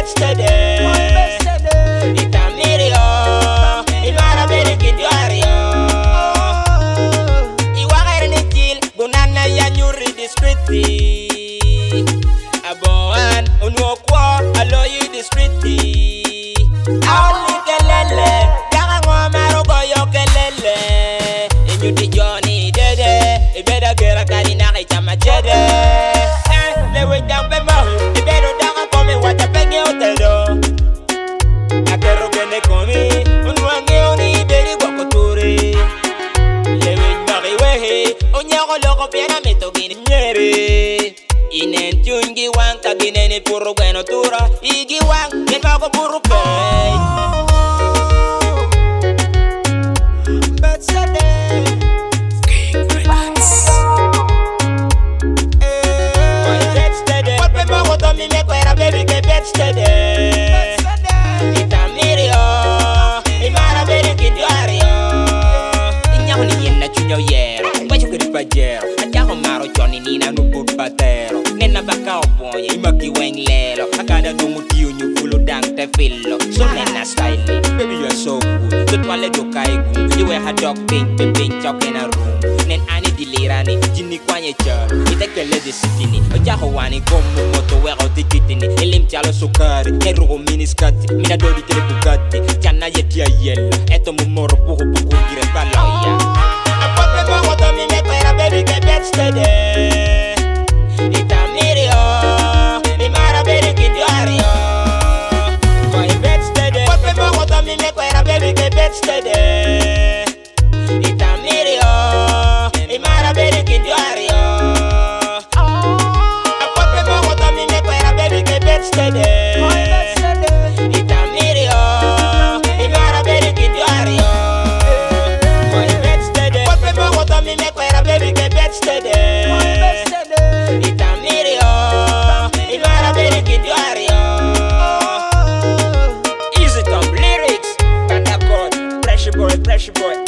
steady. Itamirio, imara beri kindiario. Iwagere ni til, bunana ya nyuri di streeti. Aboan, unuokwa, aloyi di streeti. Aoli kelele, yanga ngomaro goyo kelele. Inyuti Johnny dede, ibeda gera kalina kichama jede. Lewe jampe mahu, ibedo danga kome wata pengi otelo. Akero kene komi, unwange oni iberi wakotore. Lewe mbari wehe, onyako loko piena metogini nyere. Inen tungi wang kagineni puro bueno tura. Igi wang, kenbako puro kay. Mi me cuera baby que bet steady. Itamirio, imara baby que diario. Inyako ni yena chunyo yero, wacho kiripa jero. Atako maro choni nina nubu batero. Nena baka oboye, imaki weng lelo. Akada dungu tiyo nyufulo dang te filo. So nena style, baby you are so good. Tutwale do kaigu, you wear her dog pink, pink chok in a room. Nen ani dilirani, jini kwanye charo. Itekele de sitini, ojaho wani gomu moto wero tikitini. Elim chalo sukari, herugo miniskati. Mina dodi tele bugatti, chana yetia yella. Eto mumoro puhu puhu gire paloya. Apote mo moto mi me kwera baby ke bet steady. Itamirio, imara baby ke diario. Koi bet steady. Apote mo moto mi me kwera baby ke bet steady. Itamirio, imara baby ke diario. Apote mo moto mi me kwera baby ke bet steady. Itamirio, imara baby ke diario. Koi bet steady. Apote mo moto mi me kwera baby ke bet steady. Itamirio, imara baby ke diario. Easy top lyrics, Panda God, pressure boy,